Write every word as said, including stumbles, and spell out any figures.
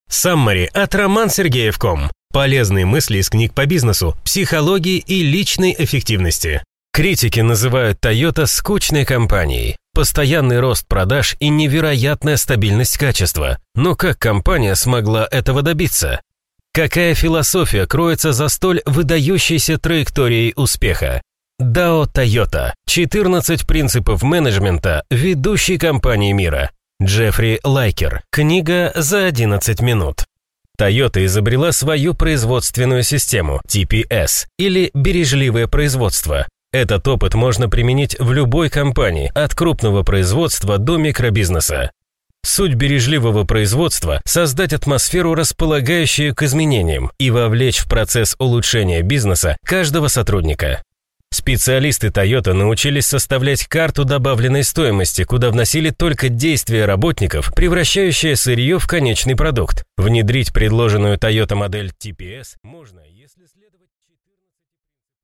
Саммари от роман сергеев точка ком. Полезные мысли из книг по бизнесу, психологии и личной эффективности. Критики называют Toyota скучной компанией. Постоянный рост продаж и невероятная стабильность качества. Но как компания смогла этого добиться? Какая философия кроется за столь выдающейся траекторией успеха? дао Toyota. четырнадцать принципов менеджмента ведущей компании мира. Джеффри Лайкер. Книга за одиннадцать минут. Toyota изобрела свою производственную систему ти пи эс, или бережливое производство. Этот опыт можно применить в любой компании, от крупного производства до микробизнеса. Суть бережливого производства – создать атмосферу, располагающую к изменениям, и вовлечь в процесс улучшения бизнеса каждого сотрудника. Специалисты Toyota научились составлять карту добавленной стоимости, куда вносили только действия работников, превращающие сырье в конечный продукт. Внедрить предложенную Toyota модель ти пи эс можно, если следовать